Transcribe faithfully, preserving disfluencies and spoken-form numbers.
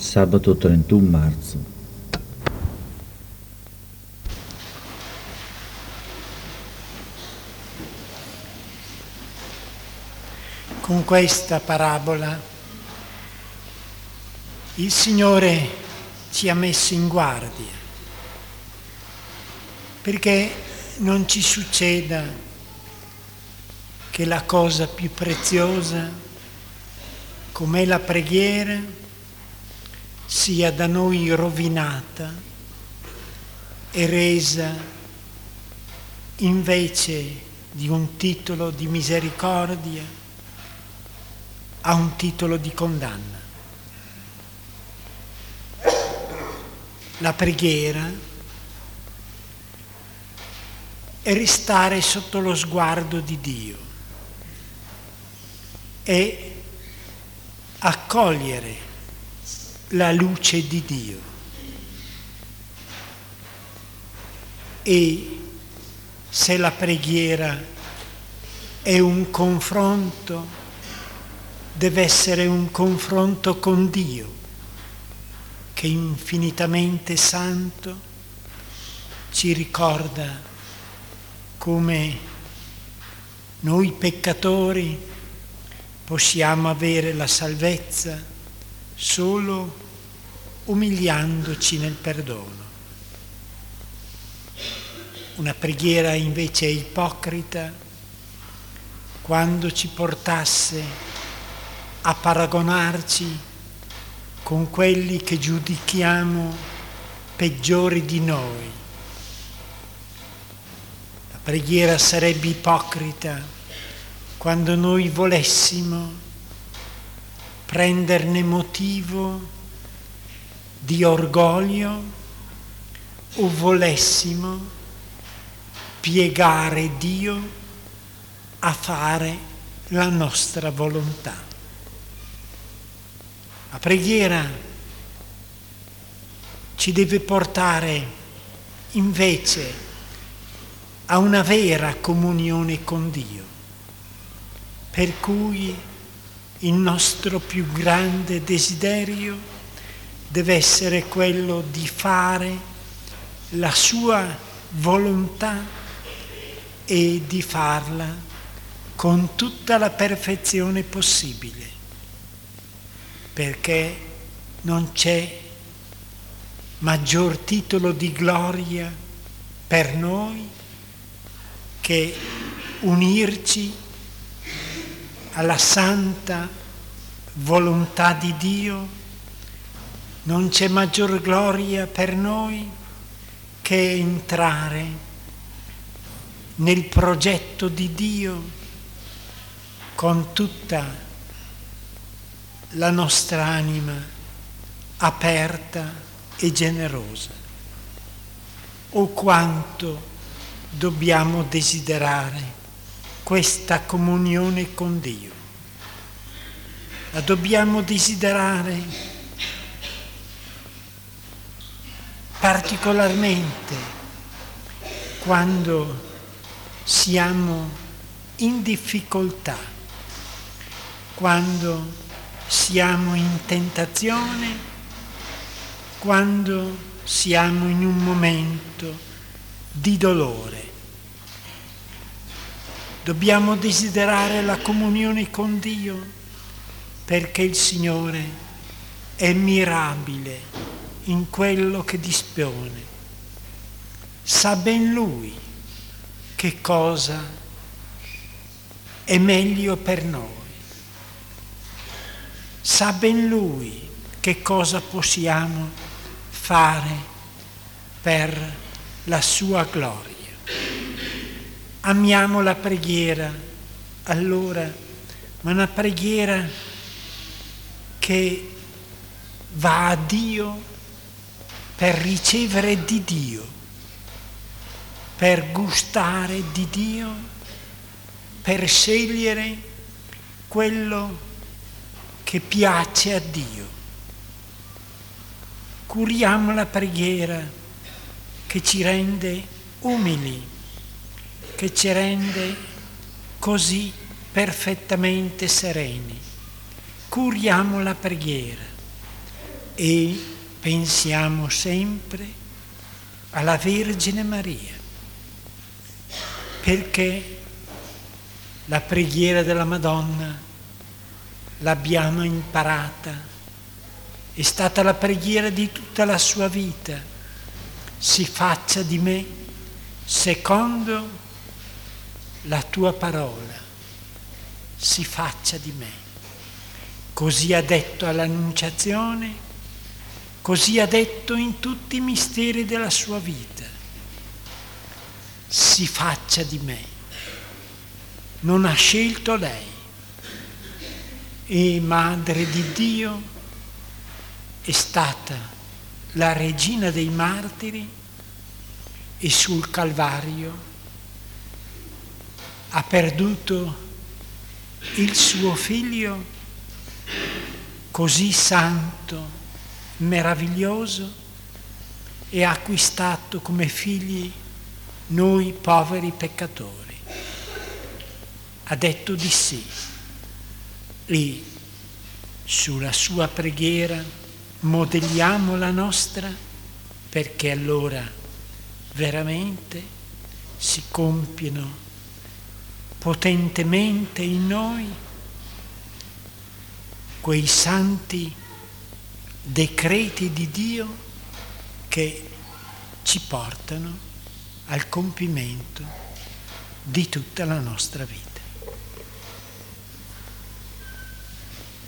sabato trentuno marzo. Con questa parabola il Signore ci ha messo in guardia perché non ci succeda che la cosa più preziosa, com'è la preghiera, sia da noi rovinata e resa invece di un titolo di misericordia a un titolo di condanna. La preghiera è restare sotto lo sguardo di Dio, è accogliere la luce di Dio e se la preghiera è un confronto, deve essere un confronto con Dio, che infinitamente santo ci ricorda come noi peccatori possiamo avere la salvezza solo umiliandoci nel perdono. Una preghiera invece ipocrita quando ci portasse a paragonarci con quelli che giudichiamo peggiori di noi. La preghiera sarebbe ipocrita quando noi volessimo prenderne motivo di orgoglio o volessimo piegare Dio a fare la nostra volontà. La preghiera ci deve portare invece a una vera comunione con Dio, per cui il nostro più grande desiderio deve essere quello di fare la sua volontà e di farla con tutta la perfezione possibile, perché non c'è maggior titolo di gloria per noi che unirci alla santa volontà di Dio. Non c'è maggior gloria per noi che entrare nel progetto di Dio con tutta la nostra anima aperta e generosa. O quanto dobbiamo desiderare questa comunione con Dio. La dobbiamo desiderare particolarmente quando siamo in difficoltà, quando siamo in tentazione, quando siamo in un momento di dolore. Dobbiamo desiderare la comunione con Dio perché il Signore è mirabile in quello che dispone. Sa ben Lui che cosa è meglio per noi. Sa ben Lui che cosa possiamo fare per la sua gloria. Amiamo la preghiera, allora, ma una preghiera che va a Dio per ricevere di Dio, per gustare di Dio, per scegliere quello che piace a Dio. Curiamo la preghiera che ci rende umili, che ci rende così perfettamente sereni. Curiamo la preghiera e pensiamo sempre alla Vergine Maria, perché la preghiera della Madonna l'abbiamo imparata, è stata la preghiera di tutta la sua vita. Si faccia di me secondo la tua parola, si faccia di me. Così ha detto all'Annunciazione, così ha detto in tutti i misteri della sua vita. Si faccia di me. Non ha scelto lei. E Madre di Dio è stata la regina dei martiri e sul Calvario ha perduto il suo figlio così santo, meraviglioso, e ha acquistato come figli noi poveri peccatori. Ha detto di sì e sulla sua preghiera modelliamo la nostra, perché allora veramente si compiono potentemente in noi quei santi decreti di Dio che ci portano al compimento di tutta la nostra vita.